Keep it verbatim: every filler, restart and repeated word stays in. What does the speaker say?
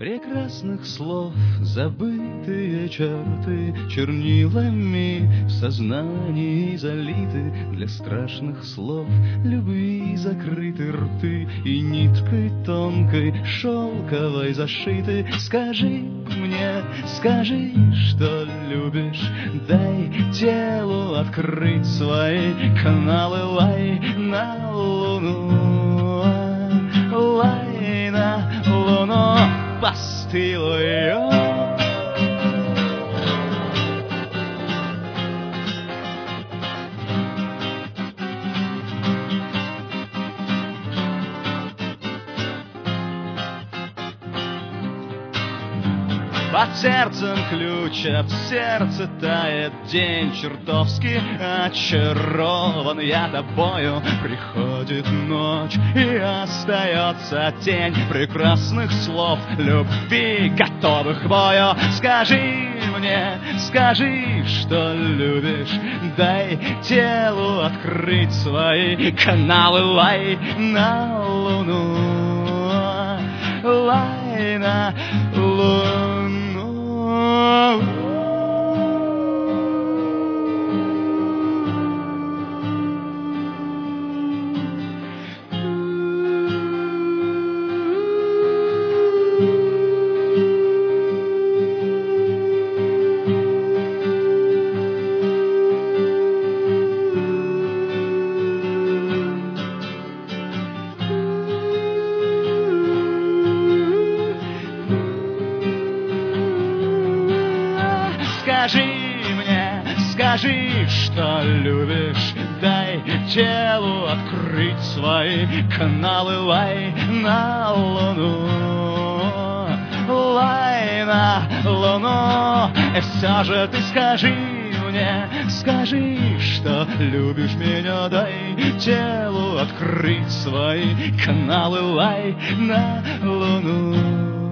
Прекрасных слов забытые черты чернилами в сознании залиты. Для страшных слов любви закрыты рты и ниткой тонкой шелковой зашиты. Скажи мне, скажи, что любишь, дай телу открыть свои каналы. Лай на луну, лай на луну, постылую. Под сердцем ключ, от сердца тает день. Чертовски очарован я тобою. Приходит ночь, и остается тень прекрасных слов любви, готовых к бою. Скажи мне, скажи, что любишь, дай телу открыть свои каналы. Лай на луну, лай на луну. Скажи мне, скажи, что любишь, дай телу открыть свои каналы. Лай на луну, лай на луну. И все же ты скажи мне, скажи, что любишь меня, дай телу открыть свои каналы. Лай на луну.